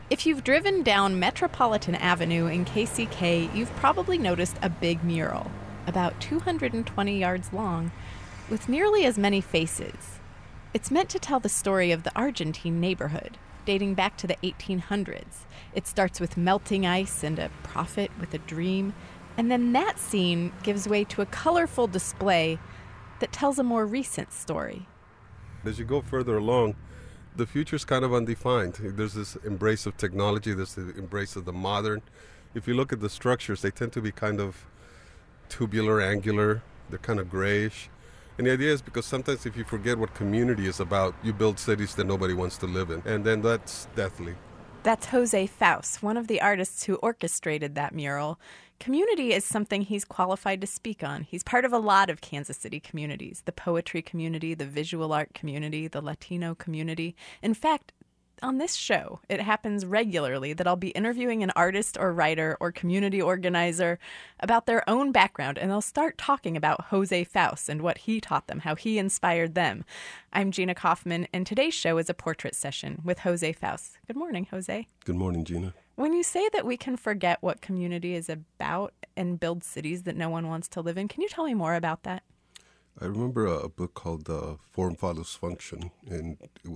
If you've driven down Metropolitan Avenue in KCK, you've probably noticed a big mural, about 220 yards long, with nearly as many faces. It's meant to tell the story of the Argentine neighborhood, dating back to the 1800s. It starts with melting ice and a prophet with a dream, and then that scene gives way to a colorful display that tells a more recent story. As you go further along, the future's kind of undefined. There's this embrace of technology, there's the embrace of the modern. If you look at the structures, they tend to be kind of tubular, angular, they're kind of grayish. And the idea is because sometimes if you forget what community is about, you build cities that nobody wants to live in, and then that's deathly. That's Jose Faust, one of the artists who orchestrated that mural. Community is something he's qualified to speak on. He's part of a lot of Kansas City communities, the poetry community, the visual art community, the Latino community. In fact, on this show, it happens regularly that I'll be interviewing an artist or writer or community organizer about their own background, and they'll start talking about Jose Faust and what he taught them, how he inspired them. I'm Gina Kaufman, and today's show is a portrait session with Jose Faust. Good morning, Jose. Good morning, Gina. When you say that we can forget what community is about and build cities that no one wants to live in, can you tell me more about that? I remember a book called Form Follows Function, and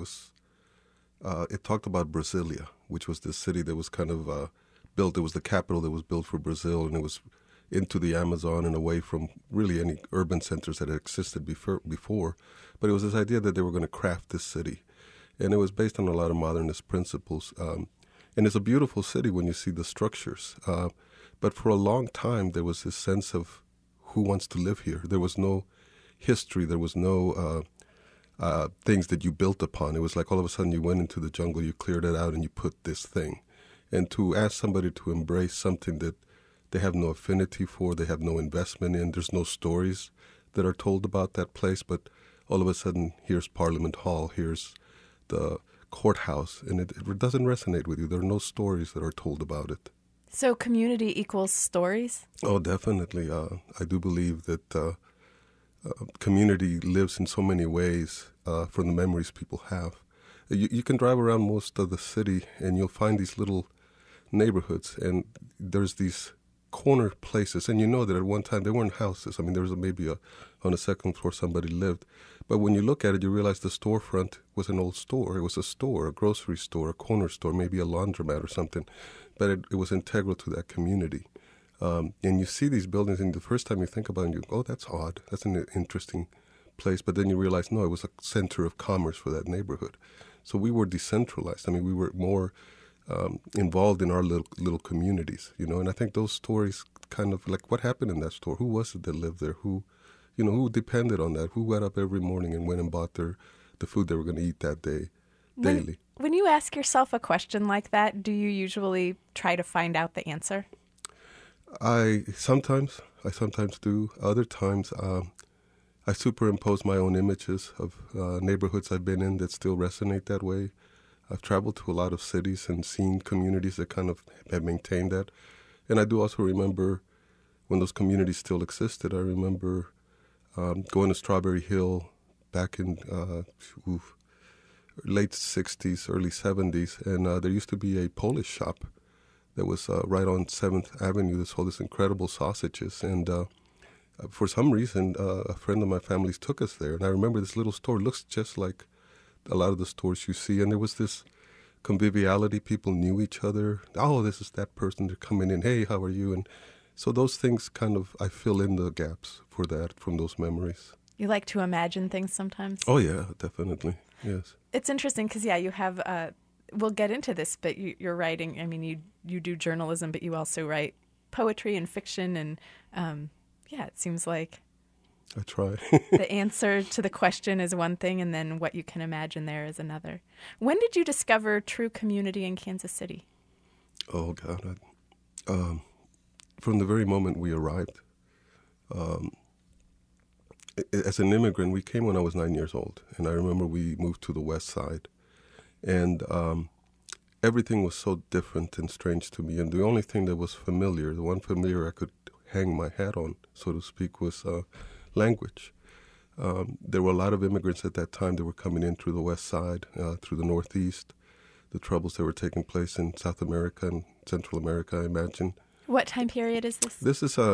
it talked about Brasilia, which was this city that was kind of built. It was the capital that was built for Brazil, and it was into the Amazon and away from really any urban centers that had existed before. But it was this idea that they were going to craft this city, and it was based on a lot of modernist principles. And it's a beautiful city when you see the structures. But for a long time, there was this sense of who wants to live here. There was no history. There was no things that you built upon. It was like all of a sudden you went into the jungle, you cleared it out, and you put this thing. And to ask somebody to embrace something that they have no affinity for, they have no investment in, there's no stories that are told about that place, but all of a sudden here's Parliament Hall, here's the courthouse, and it doesn't resonate with you. There are no stories that are told about it. So community equals stories? Oh, definitely. I do believe that community lives in so many ways from the memories people have. You can drive around most of the city and you'll find these little neighborhoods, and there's these corner places, and you know that at one time there weren't houses. I mean, there was maybe on a second floor somebody lived. But when you look at it, you realize the storefront was an old store. It was a store, a grocery store, a corner store, maybe a laundromat or something. But it was integral to that community. And you see these buildings, and the first time you think about it, you go, oh, that's odd. That's an interesting place. But then you realize, no, it was a center of commerce for that neighborhood. So we were decentralized. I mean, we were more involved in our little communities, you know. And I think those stories kind of like what happened in that store. Who was it that lived there? Who depended on that? Who got up every morning and went and bought the food they were going to eat that day, daily? When you ask yourself a question like that, do you usually try to find out the answer? I sometimes do. Other times, I superimpose my own images of neighborhoods I've been in that still resonate that way. I've traveled to a lot of cities and seen communities that kind of have maintained that. And I do also remember when those communities still existed. I remember going to Strawberry Hill back in late 60s, early 70s, and there used to be a Polish shop that was right on 7th Avenue that sold this incredible sausages. And for some reason, a friend of my family's took us there. And I remember this little store looks just like a lot of the stores you see. And there was this conviviality. People knew each other. Oh, this is that person. They're coming in. Hey, how are you? And so those things kind of, I fill in the gaps for that from those memories. You like to imagine things sometimes? Oh, yeah, definitely. Yes. It's interesting because, yeah, you have, we'll get into this, but you're writing, I mean, you do journalism, but you also write poetry and fiction. And, yeah, it seems like I try. the answer to the question is one thing, and then what you can imagine there is another. When did you discover true community in Kansas City? Oh, God. From the very moment we arrived. As an immigrant, we came when I was 9 years old, and I remember we moved to the west side. And everything was so different and strange to me, and the only thing that was familiar, the one familiar I could hang my hat on, so to speak, was language. There were a lot of immigrants at that time that were coming in through the west side, through the northeast. the troubles that were taking place in South America and Central America, I imagine. What time period is this? This is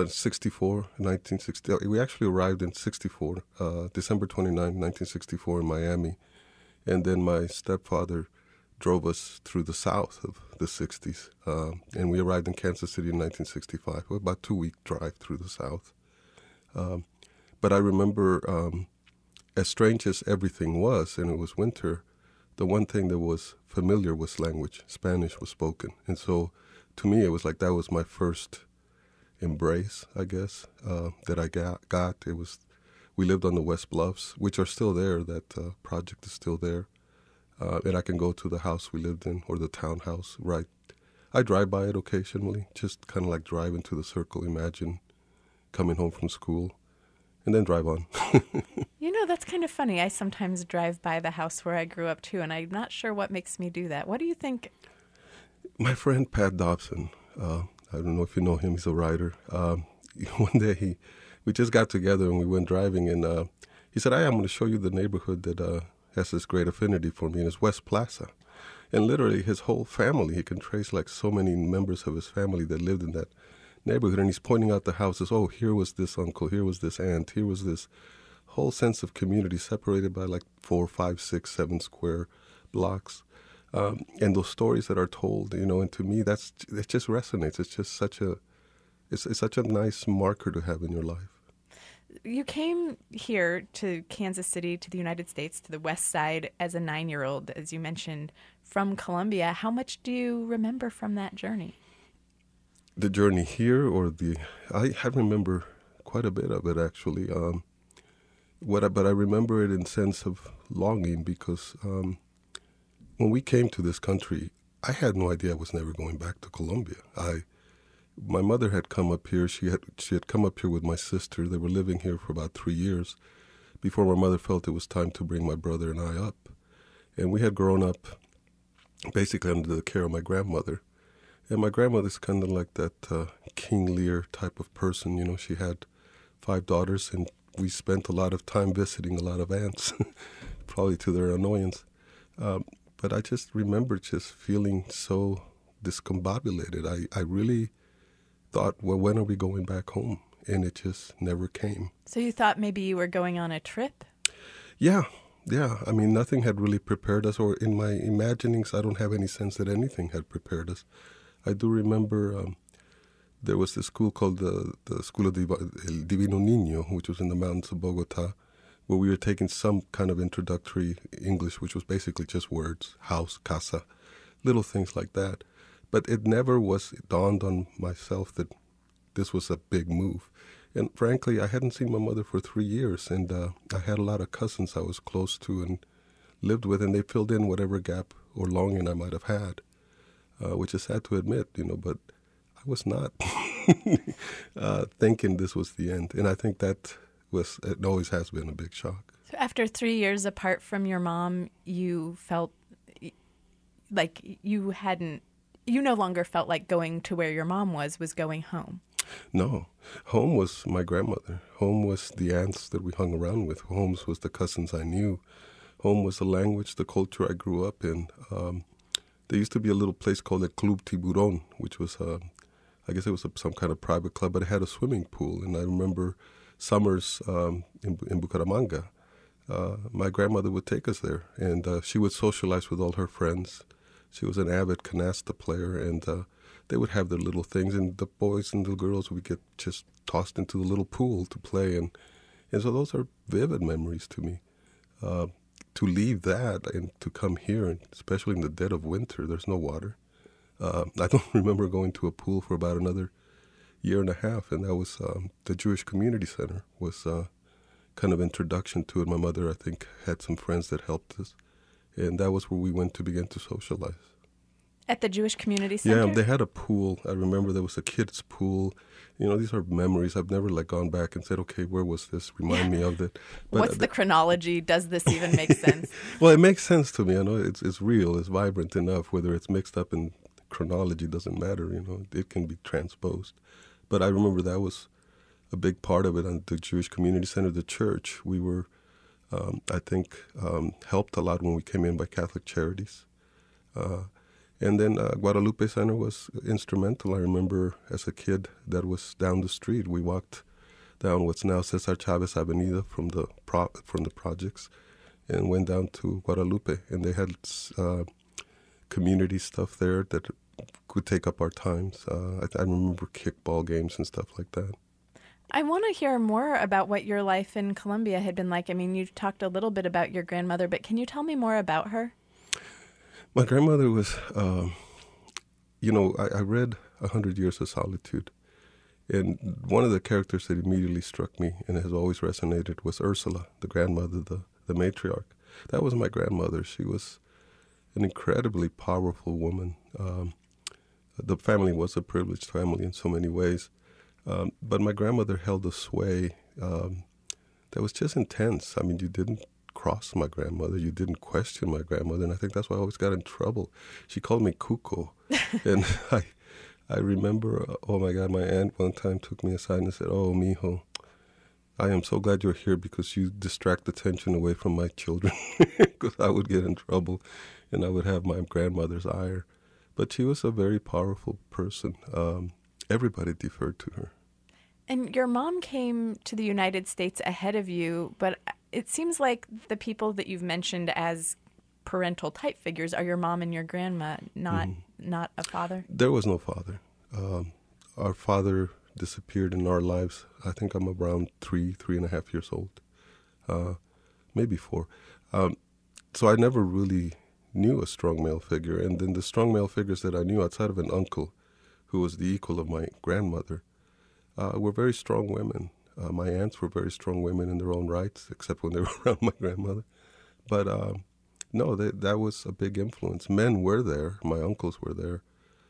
1960. We actually arrived in 64, December 29, 1964 in Miami. And then my stepfather drove us through the south of the 60s. And we arrived in Kansas City in 1965. About a 2-week drive through the south. But I remember, as strange as everything was, and it was winter, the one thing that was familiar was language. Spanish was spoken. And so to me, it was like that was my first embrace, I guess, that I got. It was, we lived on the West Bluffs, which are still there. That project is still there. And I can go to the house we lived in, or the townhouse, right? I drive by it occasionally, just kind of like drive into the circle, imagine coming home from school, and then drive on. You know, that's kind of funny. I sometimes drive by the house where I grew up, too, and I'm not sure what makes me do that. What do you think? My friend Pat Dobson, I don't know if you know him, he's a writer. One day we just got together and we went driving, and he said, I'm going to show you the neighborhood that has this great affinity for me, and it's West Plaza. And literally his whole family, he can trace like so many members of his family that lived in that neighborhood, and he's pointing out the houses. Oh, here was this uncle, here was this aunt, here was this whole sense of community separated by like 4, 5, 6, 7 square blocks. And those stories that are told, you know, and to me, it just resonates. It's just it's such a nice marker to have in your life. You came here to Kansas City, to the United States, to the West Side as a 9-year-old, as you mentioned, from Colombia. How much do you remember from that journey? The journey here, I remember quite a bit of it, actually. But I remember it in sense of longing, because when we came to this country, I had no idea I was never going back to Colombia. My mother had come up here. She had come up here with my sister. They were living here for about 3 years before my mother felt it was time to bring my brother and I up. And we had grown up basically under the care of my grandmother. And my grandmother's kind of like that King Lear type of person. You know, she had 5 daughters, and we spent a lot of time visiting a lot of aunts, probably to their annoyance. But I just remember just feeling so discombobulated. I really thought, well, when are we going back home? And it just never came. So you thought maybe you were going on a trip? Yeah. I mean, nothing had really prepared us, or in my imaginings, I don't have any sense that anything had prepared us. I do remember there was this school called the School of El Divino Niño, which was in the mountains of Bogota, where we were taking some kind of introductory English, which was basically just words, house, casa, little things like that. But it never dawned on myself that this was a big move. And frankly, I hadn't seen my mother for 3 years, and I had a lot of cousins I was close to and lived with, and they filled in whatever gap or longing I might have had, which is sad to admit, you know, but I was not thinking this was the end. And I think it always has been a big shock. So after 3 years apart from your mom, you felt like you no longer felt like going to where your mom was going home. No. Home was my grandmother. Home was the aunts that we hung around with. Home was the cousins I knew. Home was the language, the culture I grew up in. There used to be a little place called the Club Tiburon, which was, I guess it was some kind of private club, but it had a swimming pool. And I remember summers in Bucaramanga, my grandmother would take us there, and she would socialize with all her friends. She was an avid canasta player, and they would have their little things, and the boys and the girls would get just tossed into the little pool to play. And so those are vivid memories to me. To leave that and to come here, and especially in the dead of winter, there's no water. I don't remember going to a pool for about another year and a half, and that was the Jewish Community Center was kind of introduction to it. My mother, I think, had some friends that helped us, and that was where we went to begin to socialize. At the Jewish Community Center? Yeah, they had a pool. I remember there was a kid's pool. You know, these are memories. I've never gone back and said, okay, where was this? Remind me of it. But what's the chronology? Does this even make sense? Well, it makes sense to me. I know it's real. It's vibrant enough. Whether it's mixed up in chronology doesn't matter. You know, it can be transposed. But I remember that was a big part of it. And the Jewish Community Center, the church, we were, I think, helped a lot when we came in by Catholic Charities. And then Guadalupe Center was instrumental. I remember as a kid that was down the street. We walked down what's now Cesar Chavez Avenida from the projects and went down to Guadalupe. And they had community stuff there that could take up our times. I remember kickball games and stuff like that. I want to hear more about what your life in Colombia had been like. I mean, you talked a little bit about your grandmother, but can you tell me more about her? My grandmother was, I read 100 Years of Solitude, and one of the characters that immediately struck me and has always resonated was Ursula, the grandmother, the matriarch. That was my grandmother. She was an incredibly powerful woman. The family was a privileged family in so many ways, but my grandmother held a sway that was just intense. I mean, you didn't cross my grandmother. You didn't question my grandmother, and I think that's why I always got in trouble. She called me Cuco, and I remember, oh my God, my aunt one time took me aside and said, "Oh, mijo, I am so glad you're here because you distract attention away from my children," because I would get in trouble, and I would have my grandmother's ire. But she was a very powerful person. Everybody deferred to her. And your mom came to the United States ahead of you, but it seems like the people that you've mentioned as parental type figures are your mom and your grandma, not a father? There was no father. Our father disappeared in our lives. I think I'm around 3.5 years old, maybe 4. So I never really knew a strong male figure. And then the strong male figures that I knew outside of an uncle, who was the equal of my grandmother, were very strong women. My aunts were very strong women in their own rights, except when they were around my grandmother. But no, that was a big influence. Men were there. My uncles were there,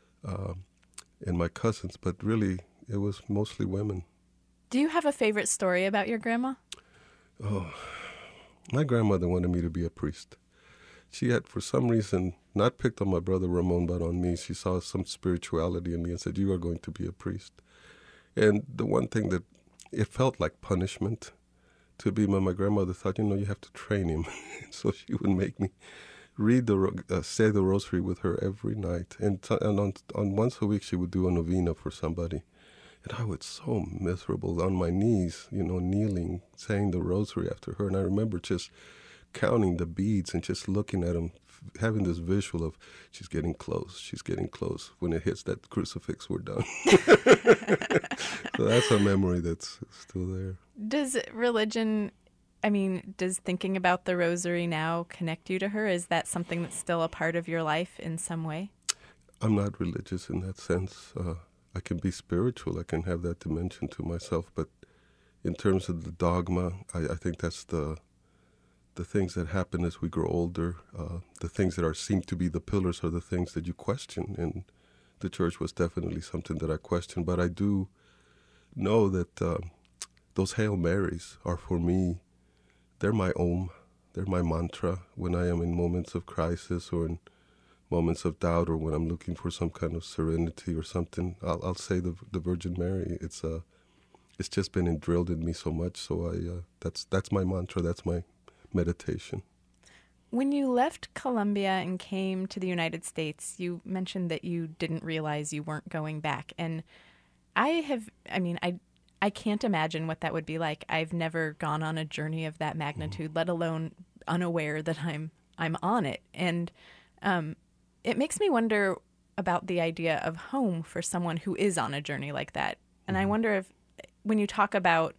and my cousins. But really, it was mostly women. Do you have a favorite story about your grandma? Oh, my grandmother wanted me to be a priest. She had, for some reason, not picked on my brother Ramon, but on me. She saw some spirituality in me and said, "You are going to be a priest." And the one thing that it felt like punishment to be, my grandmother thought, you have to train him. So she would make me read say the rosary with her every night. And on once a week, she would do a novena for somebody. And I was so miserable on my knees, kneeling, saying the rosary after her. And I remember just counting the beads and just looking at them, having this visual of she's getting close. When it hits that crucifix, we're done. So that's a memory that's still there. Does thinking about the rosary now connect you to her? Is that something that's still a part of your life in some way? I'm not religious in that sense. I can be spiritual. I can have that dimension to myself. But in terms of the dogma, I think that's the things that happen as we grow older. The things that seem to be the pillars are the things that you question. And the church was definitely something that I questioned. But I do know that those Hail Marys are, for me, they're my Om. They're my mantra when I am in moments of crisis or in moments of doubt, or when I'm looking for some kind of serenity or something. I'll say the Virgin Mary. It's just been drilled in me so much. So that's my mantra. That's my meditation. When you left Colombia and came to the United States, you mentioned that you didn't realize you weren't going back. And I can't imagine what that would be like. I've never gone on a journey of that magnitude, let alone unaware that I'm on it. And it makes me wonder about the idea of home for someone who is on a journey like that. And I wonder if, when you talk about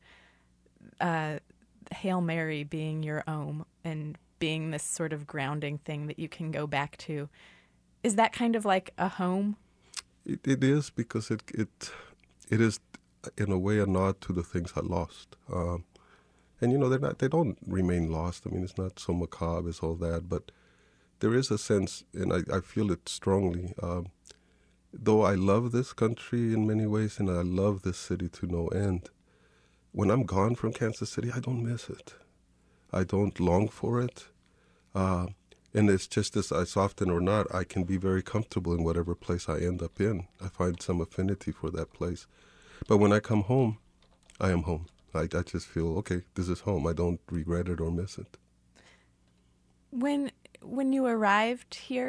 Hail Mary being your Om and being this sort of grounding thing that you can go back to, is that kind of like a home? It is, because it is in a way a nod to the things I lost. And they don't remain lost. I mean, it's not so macabre as all that, but there is a sense, and I feel it strongly, though I love this country in many ways and I love this city to no end, when I'm gone from Kansas City, I don't miss it. I don't long for it. And it's just as often or not, I can be very comfortable in whatever place I end up in. I find some affinity for that place. But when I come home, I am home. I just feel, okay, this is home. I don't regret it or miss it. When you arrived here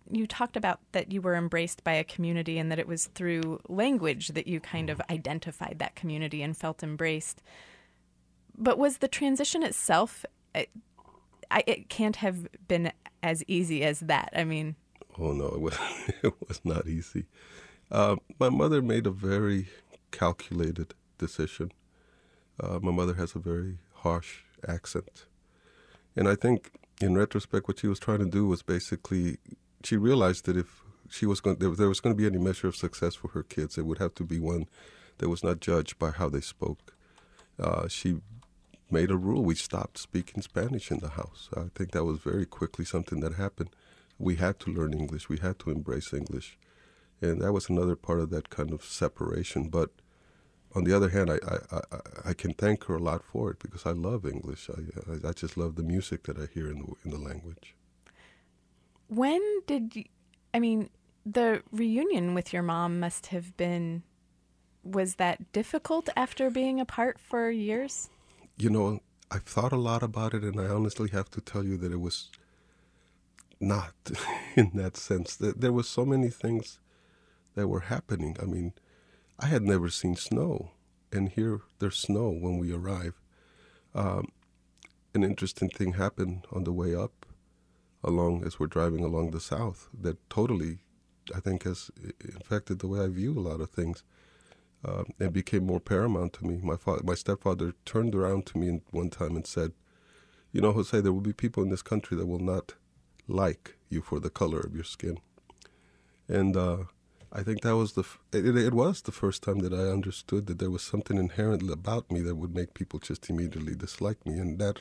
you talked about that you were embraced by a community and that it was through language that you kind of identified that community and felt embraced. But was the transition itself, it can't have been as easy as that. I mean... Oh, no, it was not easy. My mother made a very calculated decision. My mother has a very harsh accent. And I think, in retrospect, what she was trying to do was basically, she realized that if there was going to be any measure of success for her kids, it would have to be one that was not judged by how they spoke. She made a rule. We stopped speaking Spanish in the house. I think that was very quickly something that happened. We had to learn English. We had to embrace English. And that was another part of that kind of separation. But on the other hand, I can thank her a lot for it because I love English. I just love the music that I hear in the language. When did you, I mean, the reunion with your mom must have been, was that difficult after being apart for years? You know, I've thought a lot about it, and I honestly have to tell you that it was not in that sense. There were so many things that were happening. I mean, I had never seen snow, and here there's snow when we arrive. An interesting thing happened on the way up, as we're driving along the south, that totally, I think, has affected the way I view a lot of things. It became more paramount to me. My stepfather turned around to me one time and said, "You know, Jose, there will be people in this country that will not like you for the color of your skin." And I think that was it was the first time that I understood that there was something inherent about me that would make people just immediately dislike me. And that,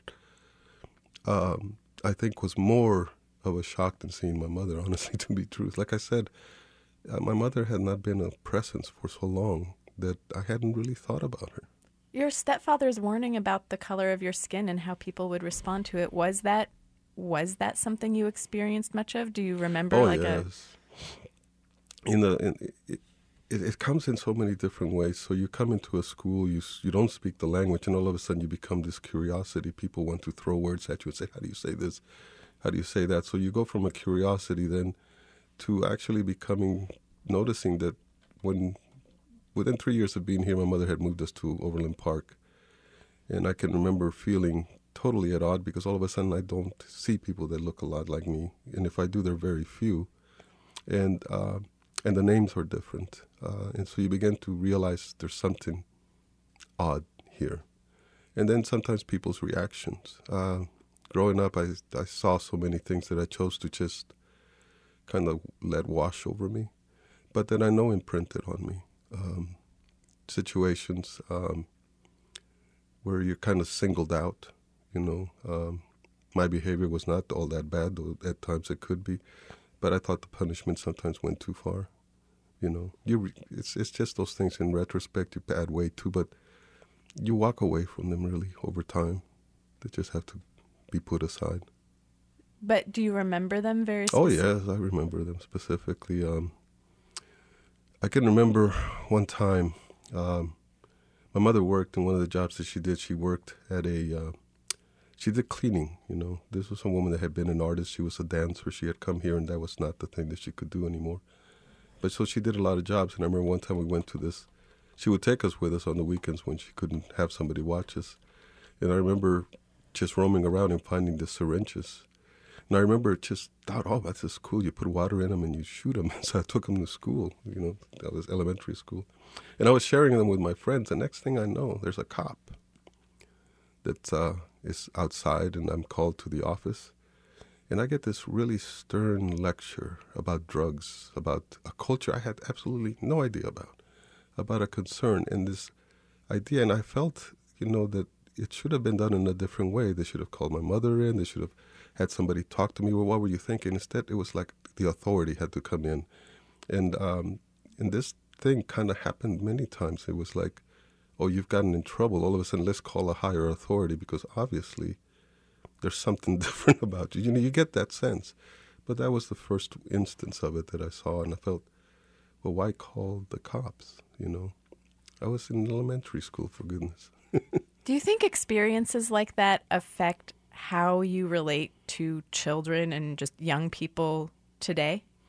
I think, was more of a shock than seeing my mother, honestly, to be true. Like I said, my mother had not been a presence for so long that I hadn't really thought about her. Your stepfather's warning about the color of your skin and how people would respond to it, was that something you experienced much of? Do you remember? Oh, yes. It comes in so many different ways. So you come into a school, you don't speak the language, and all of a sudden you become this curiosity. People want to throw words at you and say, "How do you say this? How do you say that?" So you go from a curiosity then to actually noticing that within 3 years of being here, my mother had moved us to Overland Park. And I can remember feeling totally at odds because all of a sudden I don't see people that look a lot like me. And if I do, they're very few. And the names are different. And so you begin to realize there's something odd here. And then sometimes people's reactions. Growing up, I saw so many things that I chose to just kind of let wash over me. But then I know imprinted on me. Situations where you're kind of singled out, you know. My behavior was not all that bad, though at times it could be. But I thought the punishment sometimes went too far, you know. It's just those things in retrospect you add weight to, but you walk away from them really over time. They just have to be put aside. But do you remember them very specifically? Oh, yes, I remember them specifically. I can remember one time, my mother worked in one of the jobs that she did. She worked at she did cleaning, you know. This was a woman that had been an artist. She was a dancer. She had come here, and that was not the thing that she could do anymore. But so she did a lot of jobs, and I remember one time we went to this. She would take us with us on the weekends when she couldn't have somebody watch us. And I remember just roaming around and finding the syringes. And I remember just thought, oh, that's just cool. You put water in them and you shoot them. So I took them to school, you know, that was elementary school. And I was sharing them with my friends. The next thing I know, there's a cop that is outside, and I'm called to the office. And I get this really stern lecture about drugs, about a culture I had absolutely no idea about a concern and this idea. And I felt, you know, that it should have been done in a different way. They should have called my mother in. They should have had somebody talk to me. Well, what were you thinking? Instead, it was like the authority had to come in. And this thing kind of happened many times. It was like, oh, you've gotten in trouble. All of a sudden, let's call a higher authority because obviously there's something different about you. You know, you get that sense. But that was the first instance of it that I saw, and I felt, well, why call the cops, you know? I was in elementary school, for goodness. Do you think experiences like that affect how you relate to children and just young people today?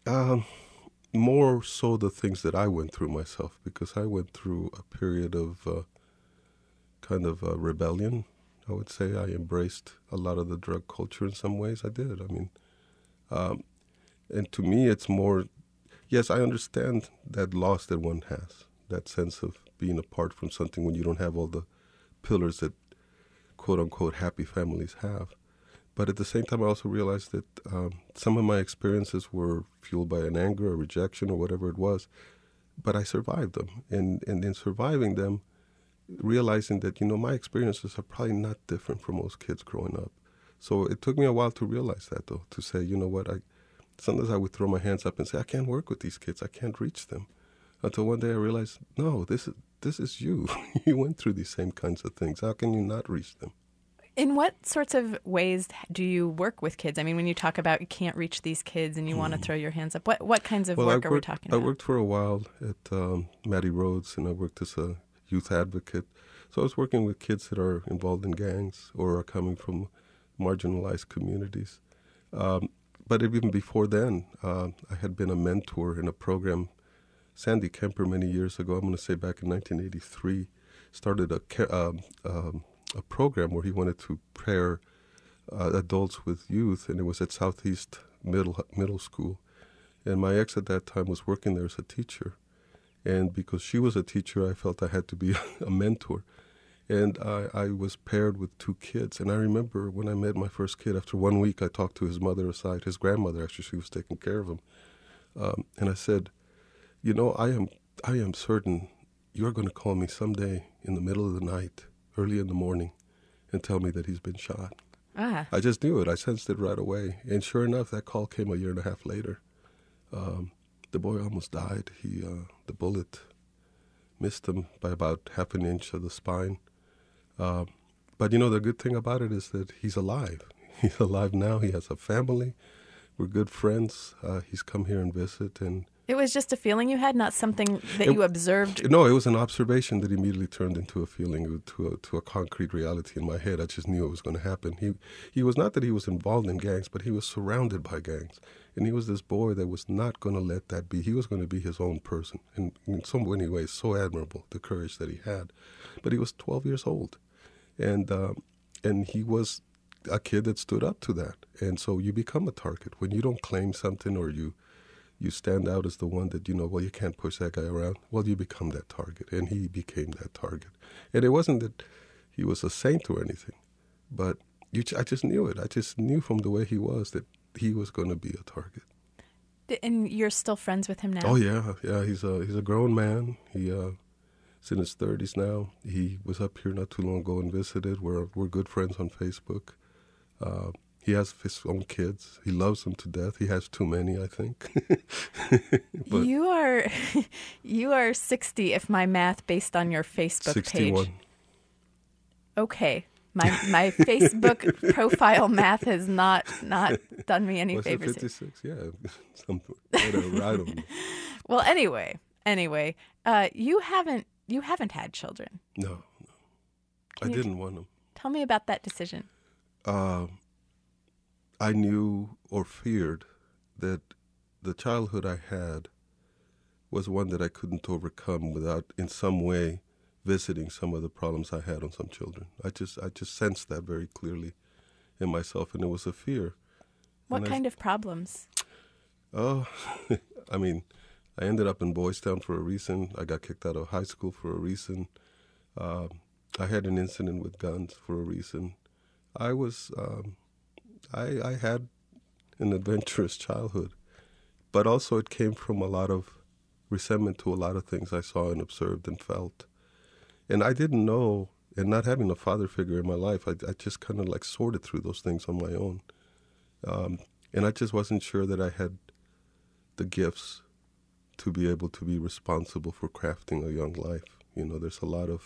Um, More so the things that I went through myself, because I went through a period of kind of rebellion. I would say I embraced a lot of the drug culture in some ways. I did. I mean, um, and to me, it's more, yes, I understand that loss that one has, that sense of being apart from something when you don't have all the pillars that quote unquote happy families have. But at the same time, I also realized that some of my experiences were fueled by an anger or rejection or whatever it was, but I survived them. And in surviving them, realizing that, my experiences are probably not different from most kids growing up. So it took me a while to realize that, though, to say, you know what, sometimes I would throw my hands up and say, I can't work with these kids. I can't reach them. Until one day I realized, no, this is you. You went through these same kinds of things. How can you not reach them? In what sorts of ways do you work with kids? I mean, when you talk about you can't reach these kids and you want to throw your hands up, what kinds of work are we talking about? I worked for a while at Mattie Rhodes, and I worked as a youth advocate. So I was working with kids that are involved in gangs or are coming from marginalized communities. But even before then, I had been a mentor in a program. Sandy Kemper, many years ago, I'm going to say back in 1983, started a program where he wanted to pair adults with youth, and it was at Southeast Middle School. And my ex at that time was working there as a teacher. And because she was a teacher, I felt I had to be a mentor. And I was paired with two kids. And I remember when I met my first kid, after 1 week, I talked to his mother aside, his grandmother, actually, she was taking care of him. And I said, I am certain you're going to call me someday in the middle of the night, early in the morning, and tell me that he's been shot. Ah. I just knew it. I sensed it right away. And sure enough, that call came a year and a half later. The boy almost died. The bullet missed him by about half an inch of the spine. But the good thing about it is that he's alive. He's alive now. He has a family. We're good friends. He's come here and visit, and it was just a feeling you had, not something that you observed? No, it was an observation that immediately turned into a feeling, to a concrete reality in my head. I just knew it was going to happen. He was not that he was involved in gangs, but he was surrounded by gangs. And he was this boy that was not going to let that be. He was going to be his own person. And in so many ways, so admirable, the courage that he had. But he was 12 years old. And he was a kid that stood up to that. And so you become a target. When you don't claim something, or you stand out as the one that, you can't push that guy around. Well, you become that target, and he became that target. And it wasn't that he was a saint or anything, but I just knew it. I just knew from the way he was that he was going to be a target. And you're still friends with him now? Oh, yeah. He's a grown man. He's in his 30s now. He was up here not too long ago and visited. We're good friends on Facebook. He has his own kids. He loves them to death. He has too many, I think. But you are 60 if my math based on your Facebook 61. page. Okay. My Facebook profile math has not done me any favors. 56? Yeah. Something. I don't know. Well, anyway, you haven't had children. No. I didn't want them. Tell me about that decision. I knew or feared that the childhood I had was one that I couldn't overcome without, in some way, visiting some of the problems I had on some children. I just sensed that very clearly in myself, and it was a fear. What kind of problems? Oh, I mean, I ended up in Boys Town for a reason. I got kicked out of high school for a reason. I had an incident with guns for a reason. I had an adventurous childhood, but also it came from a lot of resentment to a lot of things I saw and observed and felt. And I didn't know, and not having a father figure in my life, I just kind of like sorted through those things on my own. And I just wasn't sure that I had the gifts to be able to be responsible for crafting a young life. There's a lot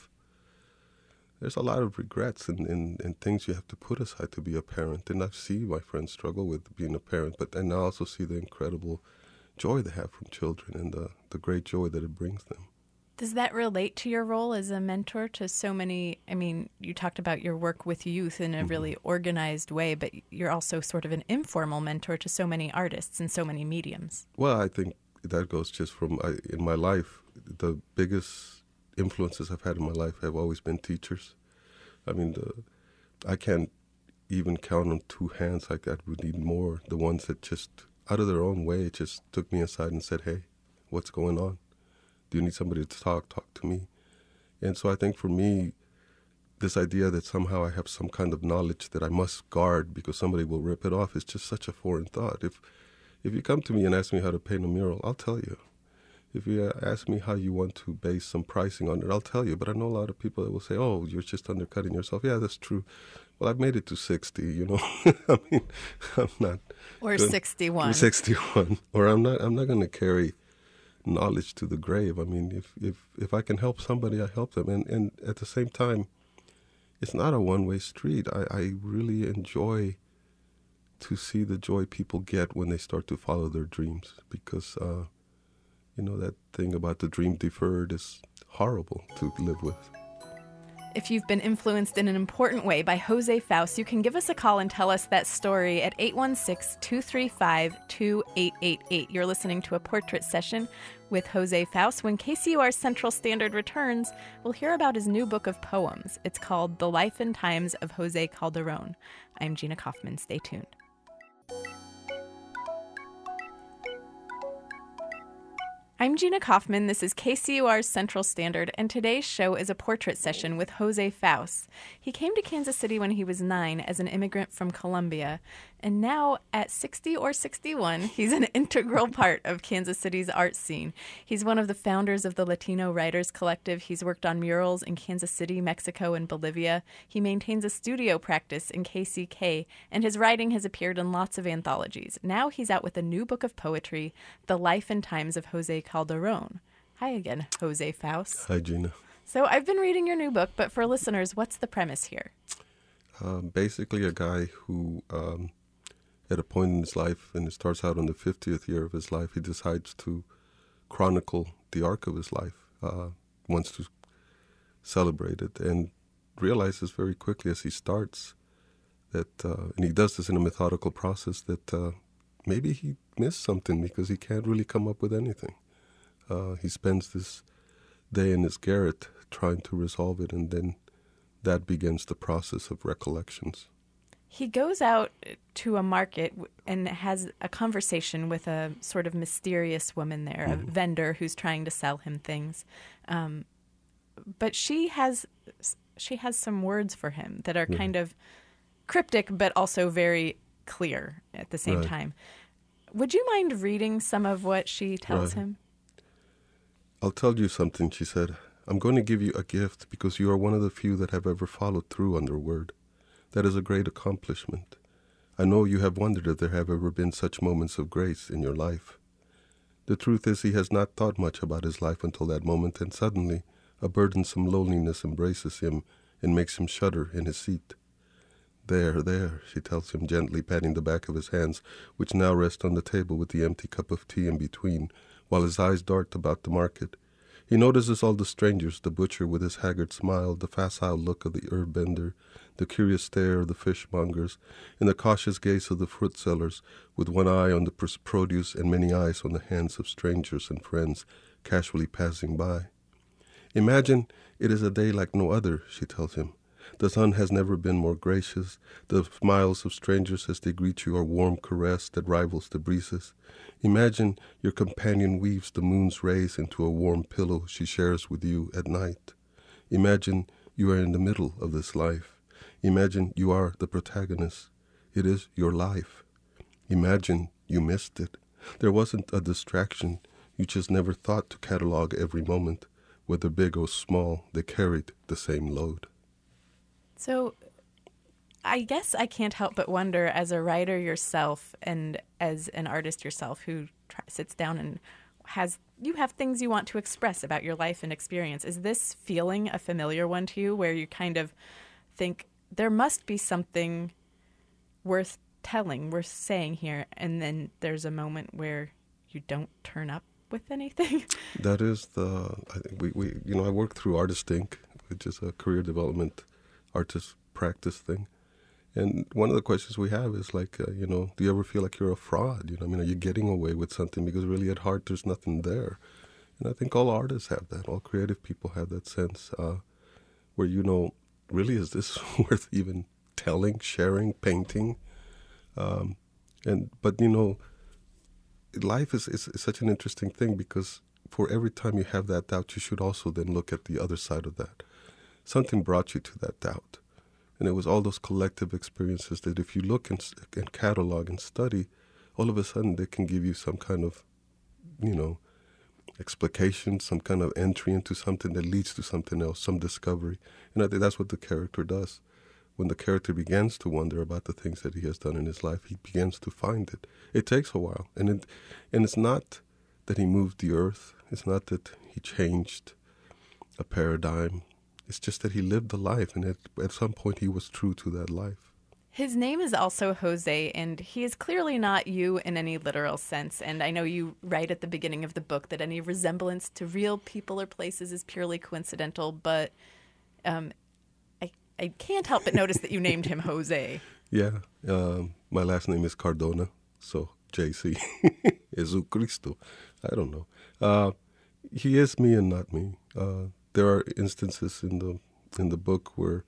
of regrets and things you have to put aside to be a parent. And I see my friends struggle with being a parent, but then I also see the incredible joy they have from children and the great joy that it brings them. Does that relate to your role as a mentor to so many? I mean, you talked about your work with youth in a really organized way, but you're also sort of an informal mentor to so many artists and so many mediums. Well, I think that goes just from in my life. The biggest influences I've had in my life have always been teachers. I mean, I can't even count on two hands. Like, I would need more. The ones that just, out of their own way, just took me aside and said, "Hey, what's going on? Do you need somebody to talk to me?" And so I think for me, this idea that somehow I have some kind of knowledge that I must guard because somebody will rip it off is just such a foreign thought. If you come to me and ask me how to paint a mural, I'll tell you. If you ask me how you want to base some pricing on it, I'll tell you. But I know a lot of people that will say, "Oh, you're just undercutting yourself." Yeah, that's true. Well, I've made it to 60, you know. I mean, I'm not. Or 61. 61. Or I'm not going to carry knowledge to the grave. I mean, if I can help somebody, I help them. And at the same time, it's not a one-way street. I really enjoy to see the joy people get when they start to follow their dreams, because, that thing about the dream deferred is horrible to live with. If you've been influenced in an important way by Jose Faust, you can give us a call and tell us that story at 816-235-2888. You're listening to a portrait session with Jose Faust. When KCUR Central Standard returns, we'll hear about his new book of poems. It's called The Life and Times of Jose Calderon. I'm Gina Kaufman. Stay tuned. I'm Gina Kaufman. This is KCUR's Central Standard, and today's show is a portrait session with Jose Faust. He came to Kansas City when he was 9 as an immigrant from Colombia, and now at 60 or 61, he's an integral part of Kansas City's art scene. He's one of the founders of the Latino Writers Collective. He's worked on murals in Kansas City, Mexico, and Bolivia. He maintains a studio practice in KCK, and his writing has appeared in lots of anthologies. Now he's out with a new book of poetry, The Life and Times of Jose Calderon. Hi again, Jose Faust. Hi, Gina. So I've been reading your new book, but for listeners, what's the premise here? Basically, a guy who, at a point in his life, and it starts out on the 50th year of his life, he decides to chronicle the arc of his life, wants to celebrate it, and realizes very quickly as he starts that, and he does this in a methodical process, that maybe he missed something because he can't really come up with anything. He spends this day in his garret trying to resolve it, and then that begins the process of recollections. He goes out to a market and has a conversation with a sort of mysterious woman there, a vendor who's trying to sell him things. But she has some words for him that are kind of cryptic, but also very clear at the same time. Would you mind reading some of what she tells him? "I'll tell you something," she said. "I'm going to give you a gift because you are one of the few that have ever followed through on their word. That is a great accomplishment. I know you have wondered if there have ever been such moments of grace in your life. The truth is he has not thought much about his life until that moment, and suddenly a burdensome loneliness embraces him and makes him shudder in his seat. There, there," she tells him, gently patting the back of his hands, which now rest on the table with the empty cup of tea in between, while his eyes dart about the market. He notices all the strangers, the butcher with his haggard smile, the facile look of the herb vendor, the curious stare of the fishmongers, and the cautious gaze of the fruit sellers, with one eye on the produce and many eyes on the hands of strangers and friends casually passing by. "Imagine it is a day like no other," she tells him. "The sun has never been more gracious. The smiles of strangers as they greet you are warm caress that rivals the breezes. Imagine your companion weaves the moon's rays into a warm pillow she shares with you at night. Imagine you are in the middle of this life. Imagine you are the protagonist. It is your life. Imagine you missed it. There wasn't a distraction. You just never thought to catalog every moment. Whether big or small, they carried the same load." So I guess I can't help but wonder, as a writer yourself and as an artist yourself who sits down and you have things you want to express about your life and experience, is this feeling a familiar one to you, where you kind of think there must be something worth telling, worth saying here, and then there's a moment where you don't turn up with anything? That is I think I work through Artist Inc., which is a career development artist practice thing. And one of the questions we have is like, do you ever feel like you're a fraud? Are you getting away with something because really at heart there's nothing there? And I think all artists have that. All creative people have that sense where, really is this worth even telling, sharing, painting? But life is such an interesting thing because for every time you have that doubt, you should also then look at the other side of that. Something brought you to that doubt. And it was all those collective experiences that if you look and catalog and study, all of a sudden they can give you some kind of, explication, some kind of entry into something that leads to something else, some discovery. And I think that's what the character does. When the character begins to wonder about the things that he has done in his life, he begins to find it. It takes a while. And it's not that he moved the earth. It's not that he changed a paradigm. It's just that he lived the life, and at some point he was true to that life. His name is also Jose, and he is clearly not you in any literal sense. And I know you write at the beginning of the book that any resemblance to real people or places is purely coincidental, but I can't help but notice that you named him Jose. Yeah, my last name is Cardona, so JC. Jesucristo. I don't know. He is me and not me. There are instances in the book where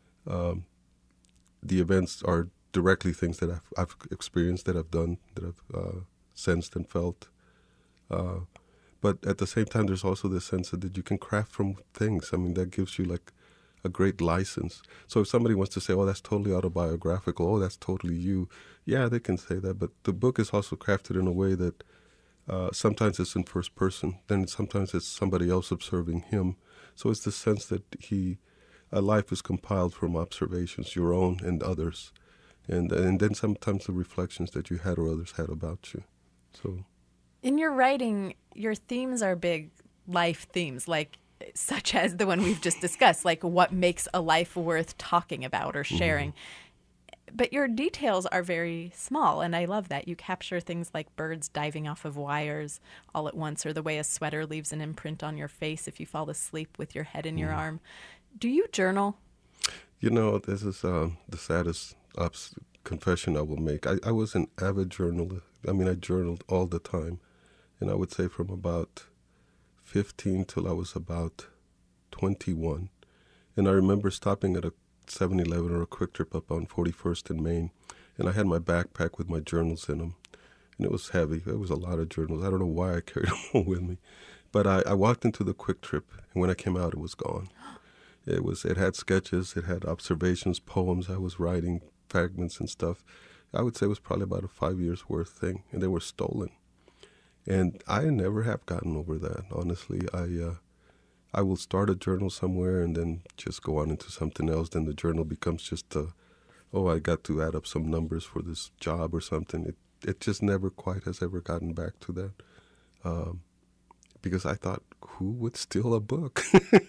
the events are directly things that I've experienced, that I've done, that I've sensed and felt. But at the same time, there's also this sense that you can craft from things. I mean, that gives you like a great license. So if somebody wants to say, oh, that's totally autobiographical, oh, that's totally you, yeah, they can say that. But the book is also crafted in a way that sometimes it's in first person, then sometimes it's somebody else observing him. So it's the sense that life is compiled from observations, your own and others, and then sometimes the reflections that you had or others had about you. So, in your writing, your themes are big life themes, such as the one we've just discussed, like what makes a life worth talking about or sharing. Mm-hmm. But your details are very small, and I love that. You capture things like birds diving off of wires all at once, or the way a sweater leaves an imprint on your face if you fall asleep with your head in your arm. Do you journal? This is the saddest confession I will make. I was an avid journaler. I mean, I journaled all the time. And I would say from about 15 till I was about 21. And I remember stopping at a 7-Eleven or a Quick Trip up on 41st in Maine. And I had my backpack with my journals in them. And it was heavy. It was a lot of journals. I don't know why I carried them all with me. But I walked into the Quick Trip, and when I came out, it was gone. It had sketches, it had observations, poems I was writing, fragments and stuff. I would say it was probably about a 5 years worth thing, and they were stolen. And I never have gotten over that, honestly. I will start a journal somewhere and then just go on into something else. Then the journal becomes just I got to add up some numbers for this job or something. It just never quite has ever gotten back to that. Because I thought, who would steal a book?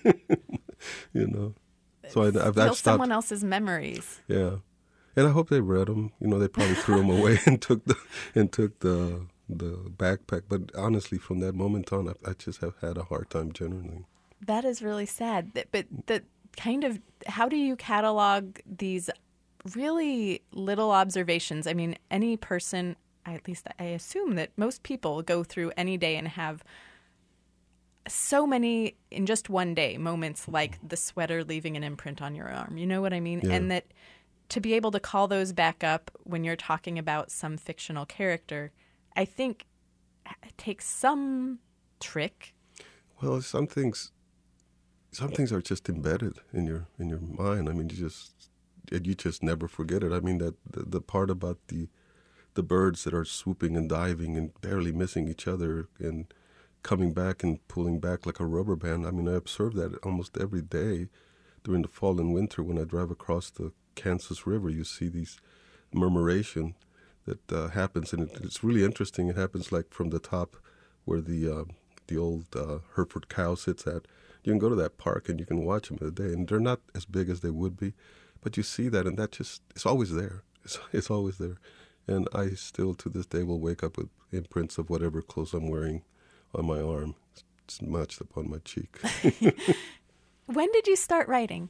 So I've stopped. Someone else's memories. Yeah, and I hope they read them. They probably threw them away and took the backpack. But honestly, from that moment on, I just have had a hard time generally. That is really sad. But how do you catalog these really little observations? I mean, any person, at least I assume that most people go through any day and have so many in just one day moments like the sweater leaving an imprint on your arm. You know what I mean? Yeah. And that to be able to call those back up when you're talking about some fictional character, I think it takes some trick. Well, some things are just embedded in your mind. I mean, you just never forget it. I mean, that the part about the birds that are swooping and diving and barely missing each other and coming back and pulling back like a rubber band. I mean, I observe that almost every day during the fall and winter when I drive across the Kansas River. You see these murmuration that happens, and it's really interesting. It happens like from the top where the old Hereford cow sits at. You can go to that park and you can watch them in the day, and they're not as big as they would be, but you see that, and that it's always there. It's always there. And I still, to this day, will wake up with imprints of whatever clothes I'm wearing on my arm. It's matched up on my cheek. When did you start writing?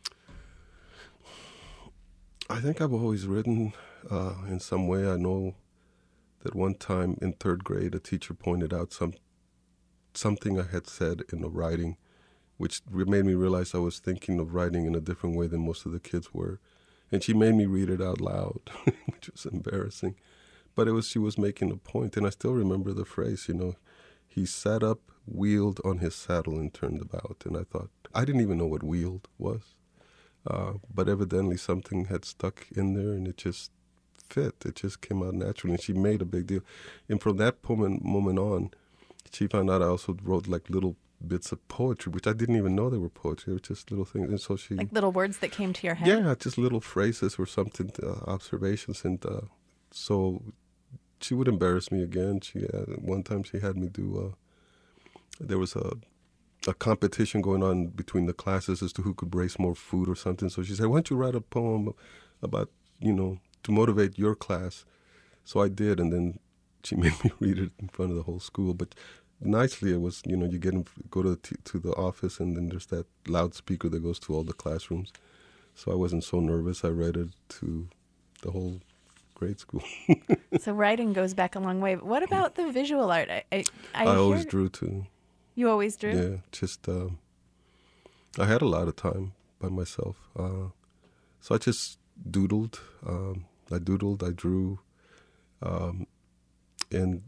I think I've always written in some way. I know that one time in third grade, a teacher pointed out something I had said in the writing, which made me realize I was thinking of writing in a different way than most of the kids were. And she made me read it out loud, which was embarrassing. But she was making a point, and I still remember the phrase, he sat up, wheeled on his saddle, and turned about. And I thought, I didn't even know what wheeled was. But evidently something had stuck in there, and it just fit. It just came out naturally, and she made a big deal. And from that moment on, she found out I also wrote like little bits of poetry, which I didn't even know they were poetry. They were just little things. And so she... Like little words that came to your head? Yeah, just little phrases or something, observations. And so she would embarrass me again. One time she had me do... there was a competition going on between the classes as to who could raise more food or something. So she said, why don't you write a poem about, to motivate your class? So I did, and then she made me read it in front of the whole school. But nicely, it was, you go to the office, and then there's that loudspeaker that goes to all the classrooms. So I wasn't so nervous. I read it to the whole grade school. So writing goes back a long way. But what about the visual art? I always drew too. You always drew? Yeah, just I had a lot of time by myself. So I just doodled. I drew. And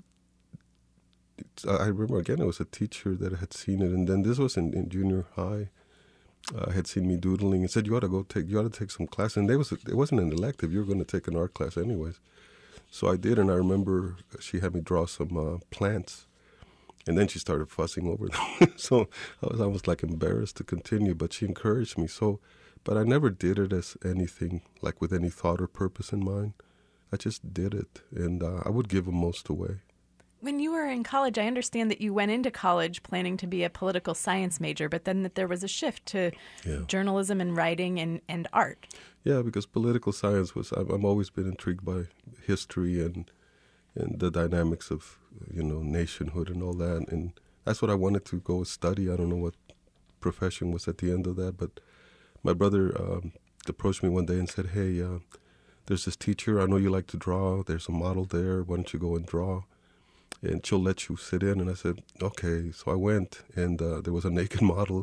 I remember, again, it was a teacher that had seen it. And then this was in junior high. Had seen me doodling and said, you ought to take some class. And it wasn't an elective. You were going to take an art class anyways. So I did, and I remember she had me draw some plants. And then she started fussing over them. So I was almost like embarrassed to continue, but she encouraged me. But I never did it as anything, like with any thought or purpose in mind. I just did it, and I would give them most away. When you were in college, I understand that you went into college planning to be a political science major, but then that there was a shift to journalism and writing and art. Yeah, because political science I've always been intrigued by history and the dynamics of, nationhood and all that. And that's what I wanted to go study. I don't know what profession was at the end of that, but my brother approached me one day and said, hey, there's this teacher. I know you like to draw. There's a model there. Why don't you go and draw? And she'll let you sit in. And I said, okay. So I went, and there was a naked model.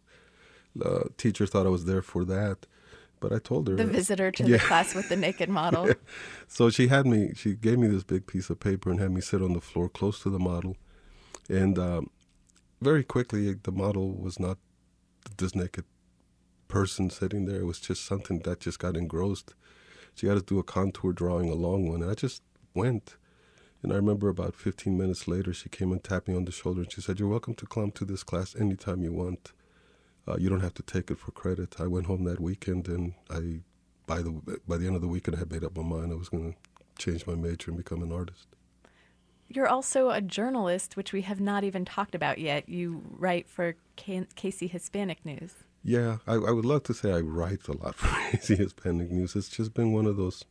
The teacher thought I was there for that. But I told her... The visitor to the class with the naked model. Yeah. So she gave me this big piece of paper and had me sit on the floor close to the model. And very quickly, the model was not this naked person sitting there. It was just something that just got engrossed. She got to do a contour drawing, a long one. And I just went. And I remember about 15 minutes later, she came and tapped me on the shoulder. And she said, you're welcome to come to this class anytime you want. You don't have to take it for credit. I went home that weekend, and by the end of the weekend, I had made up my mind I was going to change my major and become an artist. You're also a journalist, which we have not even talked about yet. You write for KC Hispanic News. Yeah, I would love to say I write a lot for KC Hispanic News. It's just been one of those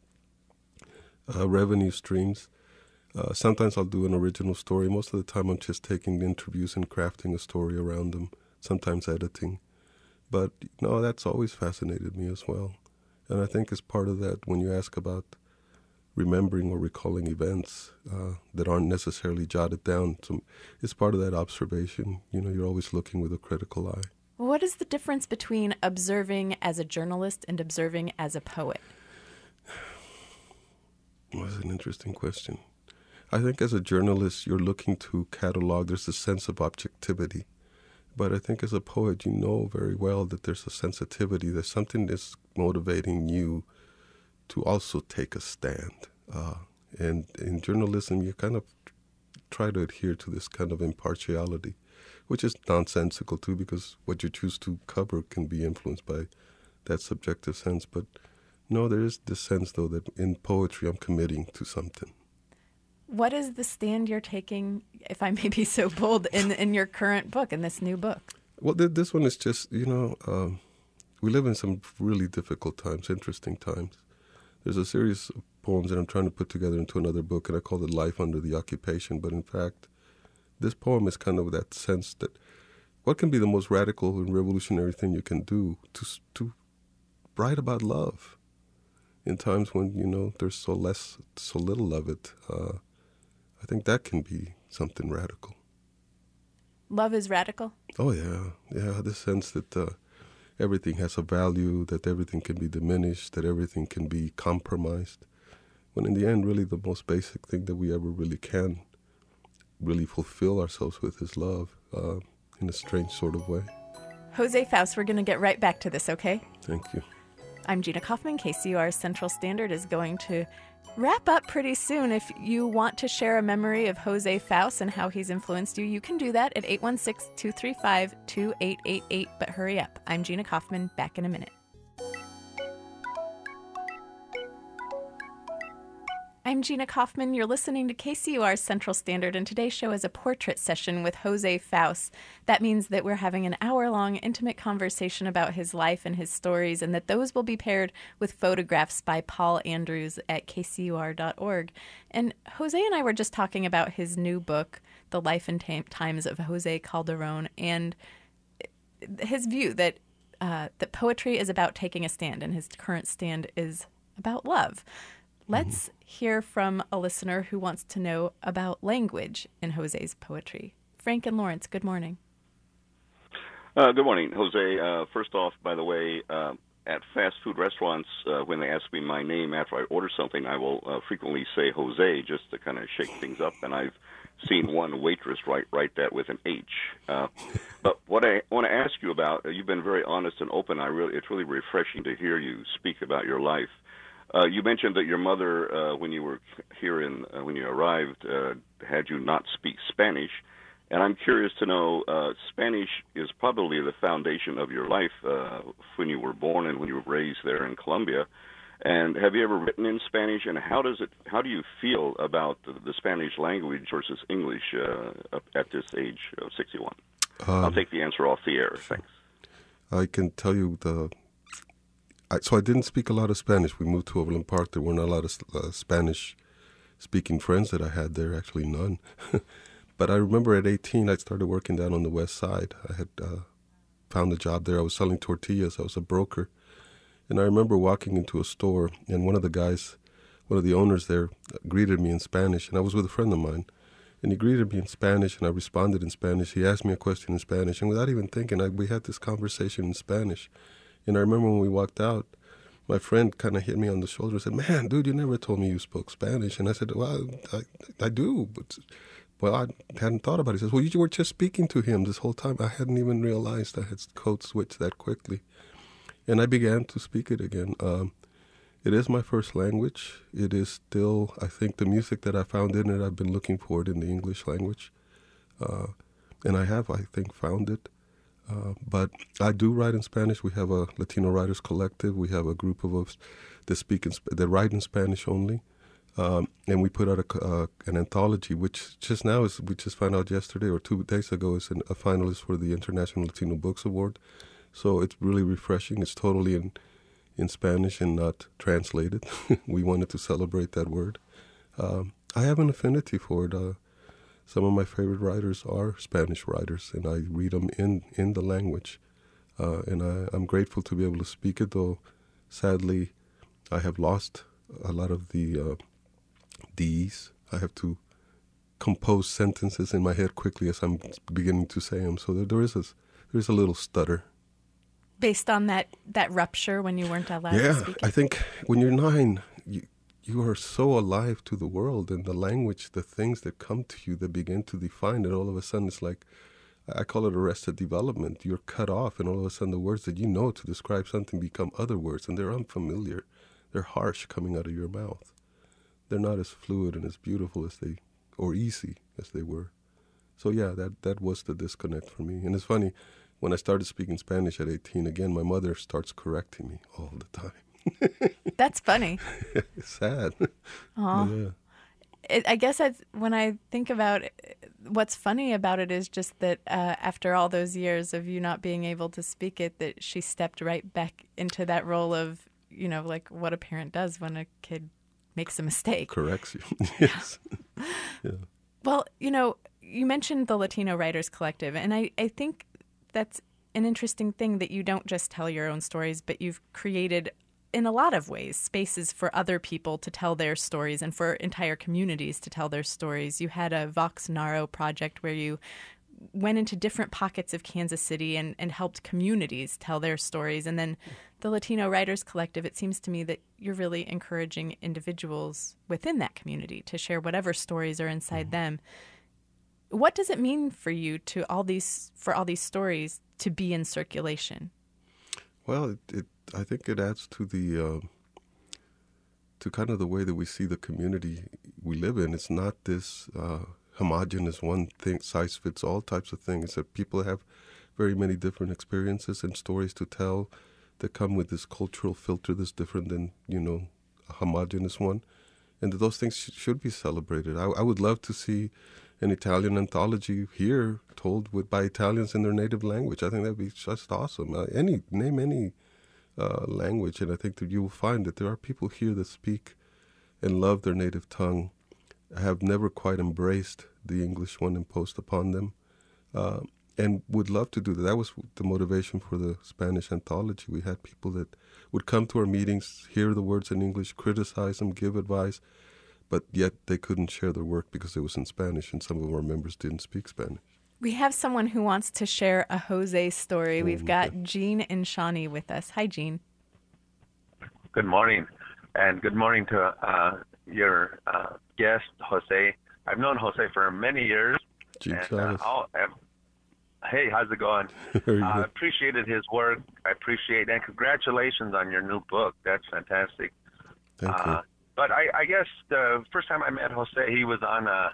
revenue streams. Sometimes I'll do an original story. Most of the time I'm just taking interviews and crafting a story around them, sometimes editing. But, that's always fascinated me as well. And I think as part of that, when you ask about remembering or recalling events that aren't necessarily jotted down, it's part of that observation. You're always looking with a critical eye. What is the difference between observing as a journalist and observing as a poet? Well, that's an interesting question. I think as a journalist, you're looking to catalog. There's a sense of objectivity. But I think as a poet, you know very well that there's a sensitivity. There's something that's motivating you to also take a stand. And in journalism, you kind of try to adhere to this kind of impartiality, which is nonsensical too, because what you choose to cover can be influenced by that subjective sense. But no, there is this sense, though, that in poetry I'm committing to something. What is the stand you're taking, if I may be so bold, in your current book, in this new book? Well, this one is just, we live in some really difficult times, interesting times. There's a series of poems that I'm trying to put together into another book, and I call it Life Under the Occupation. But in fact, this poem is kind of that sense that what can be the most radical and revolutionary thing you can do to write about love in times when, there's so little of it. I think that can be something radical. Love is radical? Oh, yeah. Yeah, the sense that everything has a value, that everything can be diminished, that everything can be compromised. When in the end, really the most basic thing that we ever really can really fulfill ourselves with is love, in a strange sort of way. Jose Faust, we're going to get right back to this, okay? Thank you. I'm Gina Kaufman. KCUR Central Standard is going to wrap up pretty soon. If you want to share a memory of Jose Faust and how he's influenced you, you can do that at 816-235-2888. But hurry up. I'm Gina Kaufman. Back in a minute. I'm Gina Kaufman. You're listening to KCUR Central Standard, and today's show is a portrait session with Jose Faust. That means that we're having an hour-long intimate conversation about his life and his stories, and that those will be paired with photographs by Paul Andrews at kcur.org. And Jose and I were just talking about his new book, The Life and Times of Jose Calderon, and his view that poetry is about taking a stand, and his current stand is about love. Let's hear from a listener who wants to know about language in Jose's poetry. Frank and Lawrence, good morning. Good morning, Jose. First off, by the way, at fast food restaurants, when they ask me my name after I order something, I will frequently say Jose just to kind of shake things up, and I've seen one waitress write that with an H. But what I want to ask you about, you've been very honest and open. It's really refreshing to hear you speak about your life. You mentioned that your mother, when you were here when you arrived, had you not speak Spanish, and I'm curious to know, Spanish is probably the foundation of your life when you were born and when you were raised there in Colombia. And have you ever written in Spanish? And how do you feel about the Spanish language versus English at this age of 61? I'll take the answer off the air. Thanks. I can tell you So I didn't speak a lot of Spanish. We moved to Overland Park. There weren't a lot of Spanish-speaking friends that I had there, actually none. But I remember at 18, I started working down on the west side. I had found a job there. I was selling tortillas. I was a broker. And I remember walking into a store, and one of the owners there, greeted me in Spanish, and I was with a friend of mine. And he greeted me in Spanish, and I responded in Spanish. He asked me a question in Spanish, and without even thinking, we had this conversation in Spanish. And I remember when we walked out, my friend kind of hit me on the shoulder and said, "Man, dude, you never told me you spoke Spanish." And I said, "Well, I do, but I hadn't thought about it." He says, "Well, you were just speaking to him this whole time. I hadn't even realized I had code switched that quickly." And I began to speak it again. It is my first language. It is still, I think, the music that I found in it, I've been looking for it in the English language. And I have, I think, found it. But I do write in Spanish. We have a Latino Writers Collective. We have a group of us that write in Spanish only. And we put out an anthology, which we just found out yesterday or 2 days ago, is a finalist for the International Latino Books Award. So it's really refreshing. It's totally in Spanish and not translated. We wanted to celebrate that word. I have an affinity for it. Some of my favorite writers are Spanish writers, and I read them in the language. And I'm grateful to be able to speak it, though sadly I have lost a lot of the D's. I have to compose sentences in my head quickly as I'm beginning to say them. So there is a little stutter. Based on that rupture when you weren't allowed to speak it? I think when you're 9, you are so alive to the world and the language, the things that come to you that begin to define it. All of a sudden, it's like, I call it arrested development. You're cut off, and all of a sudden the words that you know to describe something become other words, and they're unfamiliar. They're harsh coming out of your mouth. They're not as fluid and as beautiful or easy as they were. So yeah, that was the disconnect for me. And it's funny, when I started speaking Spanish at 18, again, my mother starts correcting me all the time. That's funny. It's sad. Yeah. I guess when I think about it, what's funny about it is just that after all those years of you not being able to speak it, that she stepped right back into that role of, like what a parent does when a kid makes a mistake. Corrects you. Yes. Yeah. Well, you mentioned the Latino Writers Collective, and I think that's an interesting thing that you don't just tell your own stories, but you've created, in a lot of ways, spaces for other people to tell their stories and for entire communities to tell their stories. You had a Vox Naro project where you went into different pockets of Kansas City and helped communities tell their stories. And then the Latino Writers Collective, it seems to me that you're really encouraging individuals within that community to share whatever stories are inside them. What does it mean for you for all these stories to be in circulation? Well, I think it adds to the to kind of the way that we see the community we live in. It's not this homogenous one thing, size fits all types of things. That people have very many different experiences and stories to tell that come with this cultural filter that's different than, a homogenous one, and that those things should be celebrated. I would love to see an Italian anthology here told by Italians in their native language. I think that'd be just awesome. Name any language, and I think that you will find that there are people here that speak and love their native tongue, have never quite embraced the English one imposed upon them, and would love to do that. That was the motivation for the Spanish anthology. We had people that would come to our meetings, hear the words in English, criticize them, give advice, but yet they couldn't share their work because it was in Spanish, and some of our members didn't speak Spanish. We have someone who wants to share a Jose story. We've got Gene and Shawnee with us. Hi, Gene. Good morning, and good morning to your guest, Jose. I've known Jose for many years. Gene and, hey, how's it going? I appreciated his work. And congratulations on your new book. That's fantastic. Thank you. But I guess the first time I met Jose, he was on a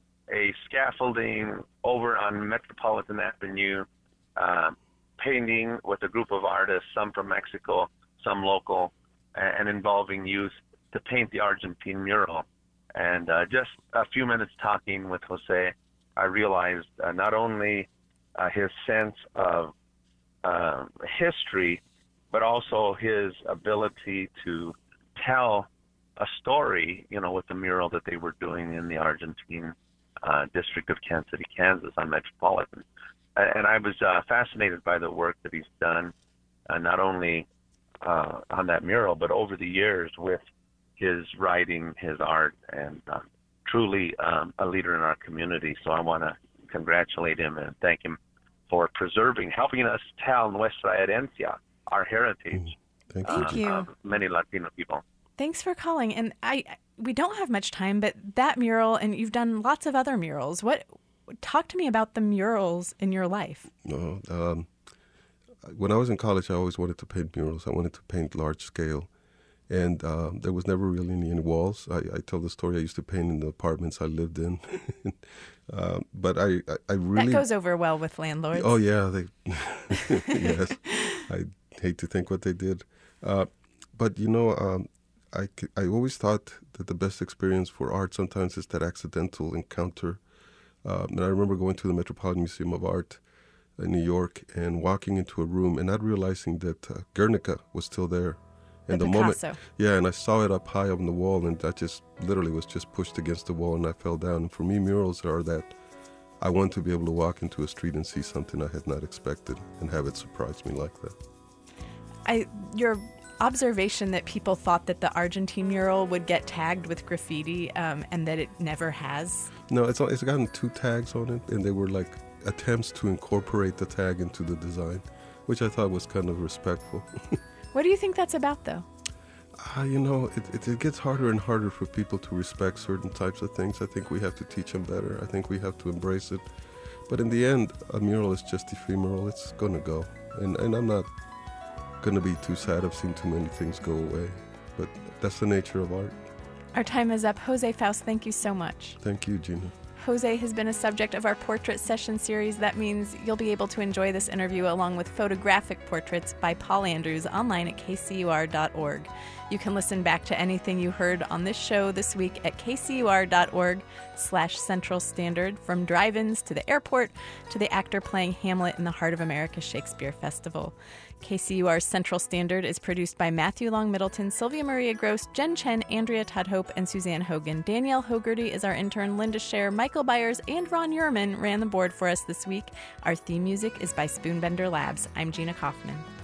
scaffolding over on Metropolitan Avenue, painting with a group of artists, some from Mexico, some local, and involving youth to paint the Argentine mural. And just a few minutes talking with Jose, I realized not only his sense of history, but also his ability to tell a story, with the mural that they were doing in the Argentine district of Kansas City, Kansas on Metropolitan. And I was fascinated by the work that he's done, not only on that mural, but over the years with his writing, his art, and truly a leader in our community. So I want to congratulate him and thank him for helping us tell Nuestra Herencia, our heritage. Thank you. Many Latino people. Thanks for calling. And we don't have much time, but that mural, and you've done lots of other murals. Talk to me about the murals in your life. When I was in college, I always wanted to paint murals. I wanted to paint large scale. And there was never really any walls. I tell the story, I used to paint in the apartments I lived in. But I really... That goes over well with landlords. Oh, yeah. Yes. I hate to think what they did. But, I always thought that the best experience for art sometimes is that accidental encounter. And I remember going to the Metropolitan Museum of Art in New York and walking into a room and not realizing that Guernica was still there. And and I saw it up high on the wall, and that just literally was just pushed against the wall, and I fell down. And for me, murals are that I want to be able to walk into a street and see something I had not expected and have it surprise me like that. Your observation that people thought that the Argentine mural would get tagged with graffiti and that it never has? No, it's gotten 2 tags on it, and they were like attempts to incorporate the tag into the design, which I thought was kind of respectful. What do you think that's about, though? It gets harder and harder for people to respect certain types of things. I think we have to teach them better. I think we have to embrace it. But in the end, a mural is just ephemeral. It's going to go. And I'm not going to be too sad. I've seen too many things go away. But that's the nature of art. Our time is up. Jose Faust, thank you so much. Thank you, Gina. Jose has been a subject of our portrait session series. That means you'll be able to enjoy this interview along with photographic portraits by Paul Andrews online at kcur.org. You can listen back to anything you heard on this show this week at kcur.org/Central Standard, from drive-ins to the airport to the actor playing Hamlet in the Heart of America Shakespeare Festival. KCUR Central Standard is produced by Matthew Long Middleton, Sylvia Maria Gross, Jen Chen, Andrea Todd Hope, and Suzanne Hogan. Danielle Hogarty is our intern. Linda Scher, Michael Byers, and Ron Uhrman ran the board for us this week. Our theme music is by Spoonbender Labs. I'm Gina Kaufman.